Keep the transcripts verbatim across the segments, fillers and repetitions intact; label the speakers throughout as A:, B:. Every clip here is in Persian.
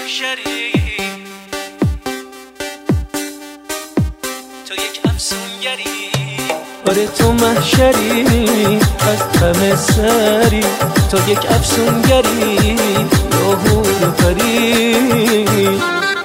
A: محشری، تو یک افسونگری. آره تو محشری از همه سری، تو یک افسونگری یا حور و پری.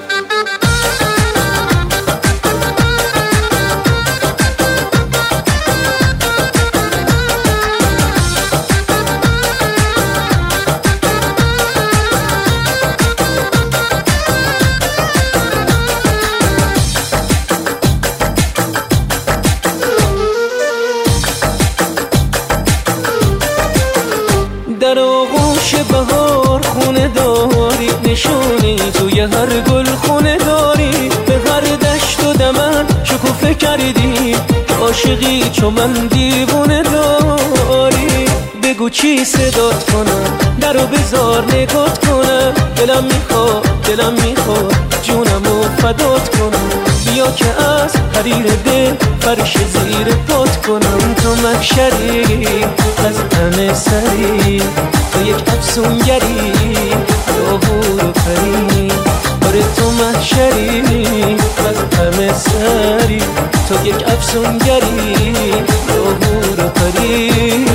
A: در آغوش بهار خونه داری، نشونی توی هر گل خونه داری. به هر دشت و دمن شکوفه کردی که عاشقی چو من دیوونه داری. بگو چی صدات کنم، درو بذار نگات کنم. دلم میخواد دلم میخواد جونمو فدات کنم. بیا که از حریر دل فرش زیر پات کنم. تو محشری از همه سری، تو یک افسونگری یا حور و پری. آره تو محشری از همه سری، تو یک افسونگری یا حور و پری.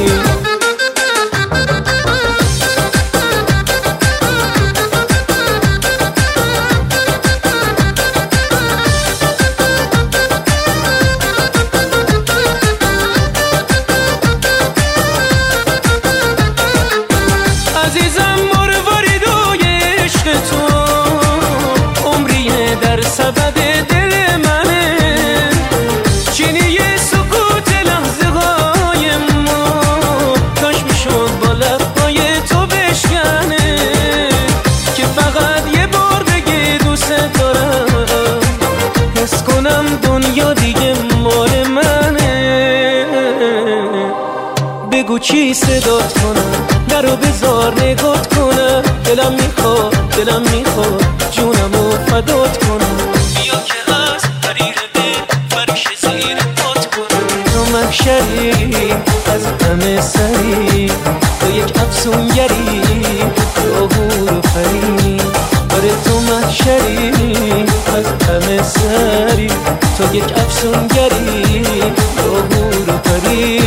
A: عزیزم مرواریدوی عشق تو، عمریه در سبد دل منه. چینی سکوت لحظه های ما، کاش میشد با لبهای تو بشکنه. که فقط یه بار بگی دوست دارم، حس کنم دنیا دیگه مال منه. بگو چی صدات کنم، درو بذار نگات کنم. دلم میخواد دلم میخواد جونمو فدات کنم. بیا که از حریر دل فرش زیر پات کنم. تو محشری از همه سری، تو یک افسونگری یا حور و پری. آره تو محشری از همه سری، تو یک افسونگری یا حور و پری.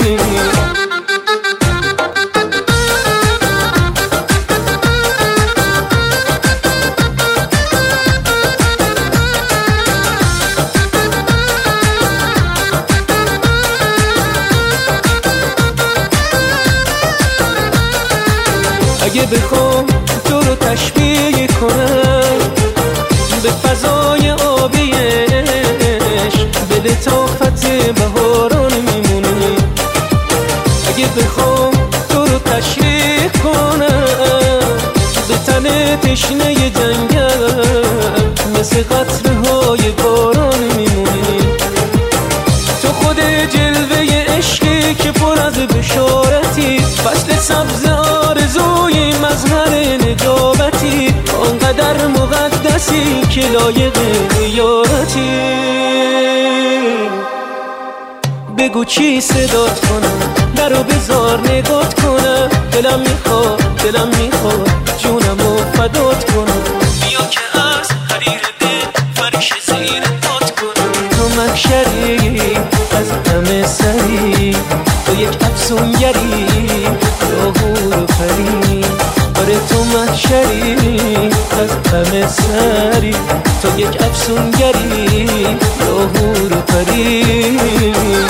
A: اگه بخوام تو رو تشبیه کنم به فضای آبی عشق، به لطافت بهاران میمونه. اگه بخوام تو رو تشریح کنم به تن تشنه جنگل، مثل قطره‌های باران میمونی. تو خود جلوه عشقی که پر از بشارتی، فصل سبز آرزوی مظهر نجابتی. آنقدر مقدسی که لایق یارتی. بگو چی صدات کنم، درو بذار نگات کنم. دلم میخواد دلم میخواد جونمو فدات کنم. بیا که از حریر دل فرش زیر پات کنم. تو محشری از همه سری، تو یک افسونگری یا حور و پری. آره تو محشری از همه سری، تو یک افسونگری یا حور و پری.